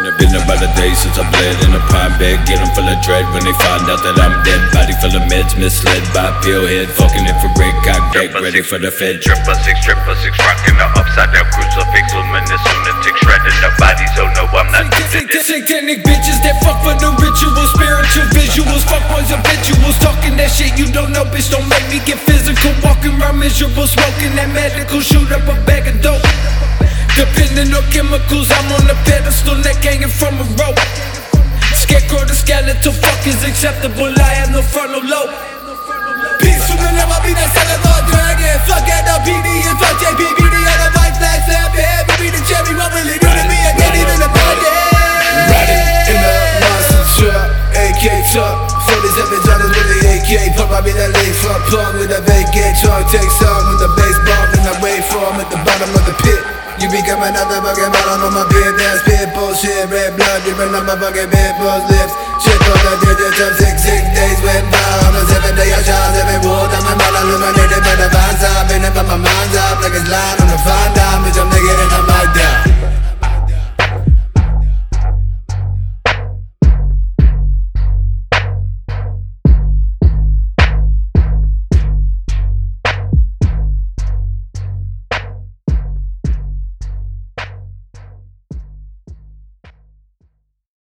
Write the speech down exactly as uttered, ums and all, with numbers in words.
Been about a day since I bled in a pine bed. Get them full of dread when they find out that I'm dead. Body full of meds, misled by a pill head. Fucking infrared, cock deck, ready for the fed. Triple six, triple six, rocking the upside down crucifix. Luminous lunatic, shredding the bodies. Oh no, I'm not Satanic bitches that fuck for the rituals, spiritual visuals. Fuck boys habituals, talking that shit you don't know, bitch. Don't make me get physical. Walking around miserable, smoking that medical. Shoot up a bag of dope. Depending on chemicals, I'm on a pedestal, neck hanging from a rope. Scarecrow to skeletal, fuck is acceptable, I have no frontal lobe. Peace from the never be the cell of a dragon. Fuck at the P D and fuck J P B D on the white flag, slap head. Be the cherry, what will it do to me? I can't even imagine. Riding in a monster truck, A K truck, forty-seven dollars with the A K. Pump, I be that late fuck, plug with a vacate truck. Take some with the bass bump and I wait for him at the bottom of the pit. You become another fucking bottom on my beard. That's pit bullshit, red blood dripping on my fucking bedpost lips. Shit on the digits of six, six days went by.